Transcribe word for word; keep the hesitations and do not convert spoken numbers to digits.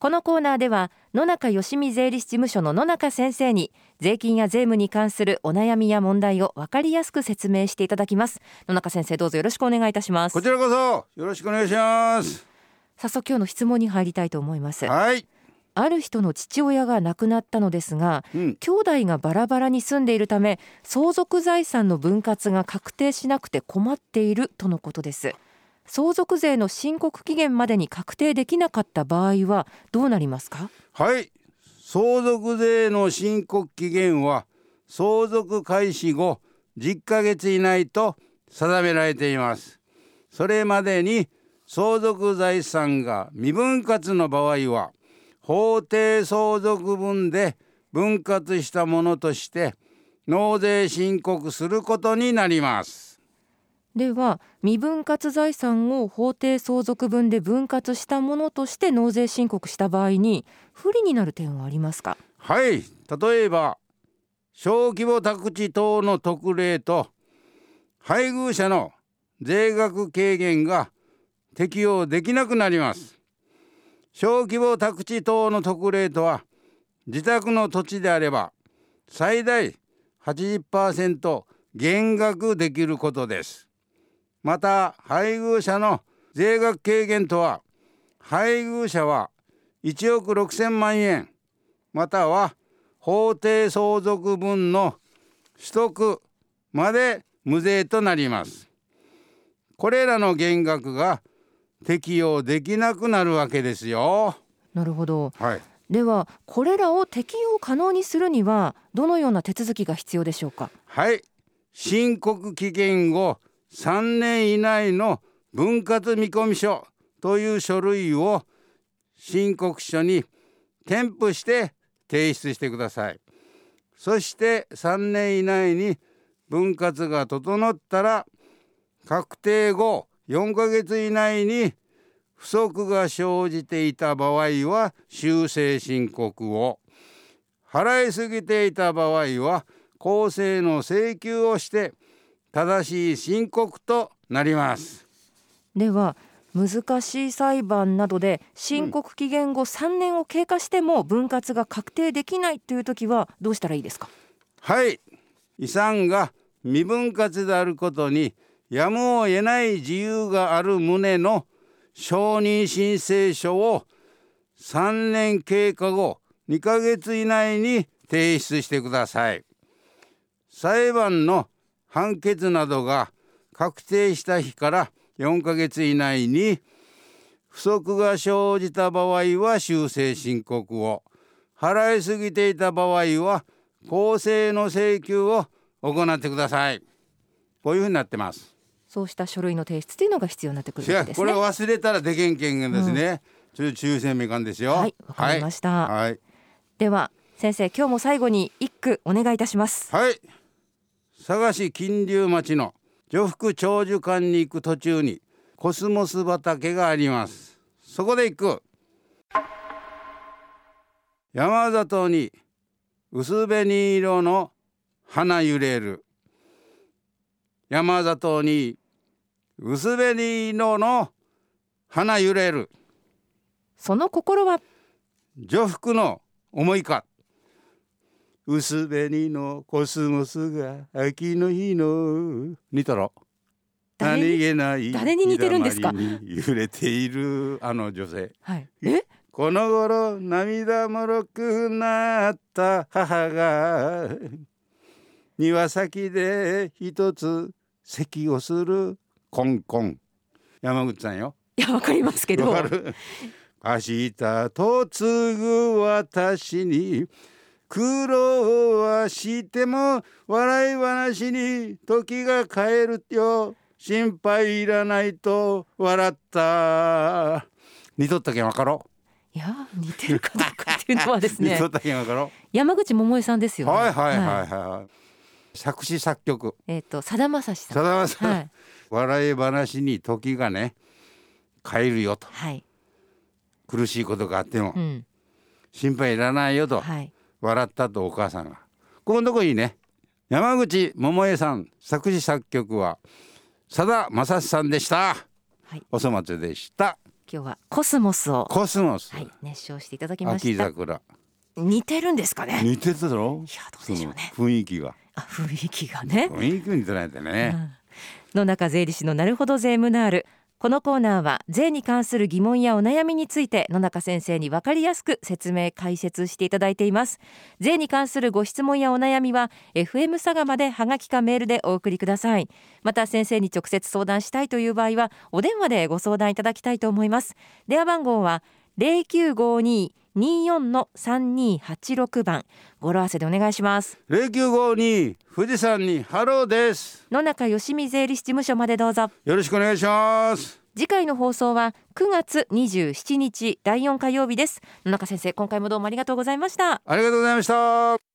このコーナーでは野中よしみ税理士事務所の野中先生に税金や税務に関するお悩みや問題を分かりやすく説明していただきます。野中先生、どうぞよろしくお願いいたします。 こちらこそよろしくお願いします。 早速今日の質問に入りたいと思います。 はい。 ある人の父親が亡くなったのですが、うん、兄弟がバラバラに住んでいるため相続財産の分割が確定しなくて困っているとのことです。相続税の申告期限までに確定できなかった場合はどうなりますか？ はい、相続税の申告期限は相続開始後じゅっかげつ以内と定められています。それまでに相続財産が未分割の場合は法定相続分で分割したものとして納税申告することになります。 では未分割財産を法定相続分で分割したものとして納税申告した場合に不利になる点はありますか？ はい、例えば小規模宅地等の特例と配偶者の税額軽減が適用できなくなります。小規模宅地等の特例とは自宅の土地であれば最大 はちじゅっパーセント 減額できることです。また配偶者の税額軽減とは配偶者はいちおくろくせんまんえんまたは法定相続分の取得まで無税となります。これらの減額が適用できなくなるわけですよ。 なるほど、 はい、 ではこれらを適用可能にするにはどのような手続きが必要でしょうか？ はい、申告期限後さんねん以内の分割見込書という書類を申告書に添付して提出してください。そしてさんねん以内に分割が整ったら確定後よんかげつ以内に不足が生じていた場合は修正申告を、払いすぎていた場合は公正の請求をして正しい申告となります。 では難しい裁判などで申告期限後さんねんを経過しても分割が確定できないという時はどうしたらいいですか？ はい、遺産が未分割であることにやむを得ない事由がある旨の承認申請書をさんねん経過後にかげつ以内に提出してください。裁判の判決などが確定した日からよんかげつ以内に不足が生じた場合は修正申告を、払いすぎていた場合は公正の請求を行ってください。こういうふうになってます。 そうした書類の提出というのが必要になってくるわけですね。 これを忘れたらでけんけんがですね、うん、ちょっと抽選みかんですよ。 はい、わかりました、 はいはい、 では先生、今日も最後に一句お願いいたします。 はい、佐賀市金龍町の女福長寿館に行く途中にコスモス畑があります。そこで行く。山里に薄紅色の花揺れる。山里に薄紅色の花揺れる。 その心は女福の思いか。薄紅のコスモスが秋の日の似たろ何気ない誰に似てるんですか？ 揺れているあの女性、 はい、えこの頃涙もろくなった母が庭先で一つ咳をするコンコン。山口さんよ。 いや、わかりますけど。 わかる。明日と継ぐ私に苦労はしても笑い話に時が帰るよ、心配いらないと笑った。似とったけんわかろう。 いや、似てるかどうかっていうのはですね似とったけんわかろう。 山口百恵さんですよね。 はいはいはいはい、はい、作詞作曲えっ、ー、とさだまさしさん。 さだまさし、はい、笑い話に時がね帰るよと、はい、苦しいことがあっても、うん、心配いらないよと、はい、笑ったとお母さんが。ここのとこいいね。山口百恵さん作詞作曲はさだまさしさんでした、はい、おそ松でした。 今日はコスモスをコスモス、 はい、熱唱していただきました。 秋桜似てるんですかね。 似てただろ。 いやどうでしょうね。 雰囲気があ雰囲気がね雰囲気に似てないでね、 うん、野中税理士のなるほど税ムナール。このコーナーは税に関する疑問やお悩みについて野中先生に分かりやすく説明解説していただいています。税に関するご質問やお悩みは エフエム 佐賀までハガキかメールでお送りください。また先生に直接相談したいという場合はお電話でご相談いただきたいと思います。電話番号は ゼロきゅうごに にーよん さんにーはちろく 番、語呂合わせでお願いします。 ゼロきゅうごに富士山にハローです。 野中よしみ税理士事務所までどうぞよろしくお願いします。 次回の放送はくがつにじゅうしちにちだいよん火曜日です。野中先生、今回もどうもありがとうございました。 ありがとうございました。